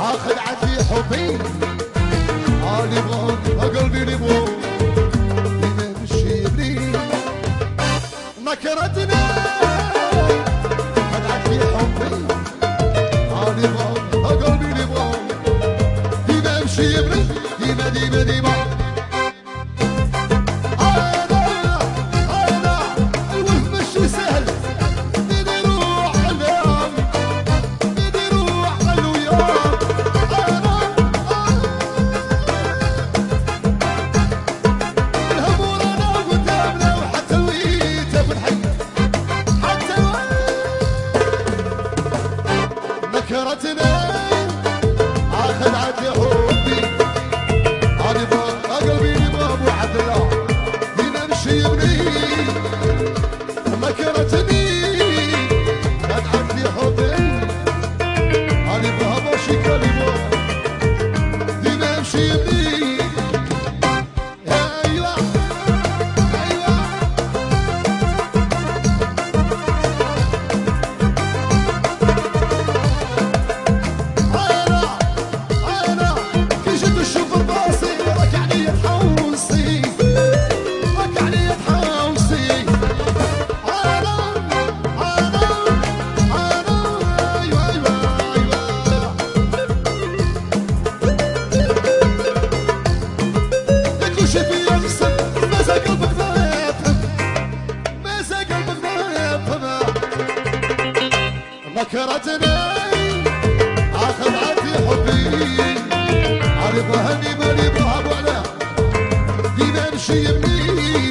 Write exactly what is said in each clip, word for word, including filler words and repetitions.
خدعت في حبي عالي بغون قلبي لبغون ديما مشي بلي نكرتنا خدعت في حبي عالي بغون قلبي لبغون ديما مشي بلي ديما ديما ديما نكرتنا اخذ عدي حبي عادي قلبي يبغى ابو عبد الله ديما مشي بني نكرتني اخذ عدي حبي عادي بابا شكل يبغى ديما مشي بني ايوه ايوه نكرتنا اخذ عدي حبي عارف هني مالي بها ابو علا ديما مشي يمني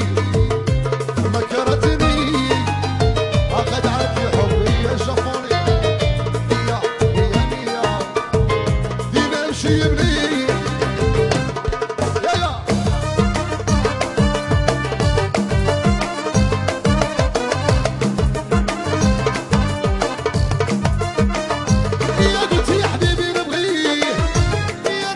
نكرتني اخذ عدي حبي يا جافوني يا يا يا ديما مشي يمني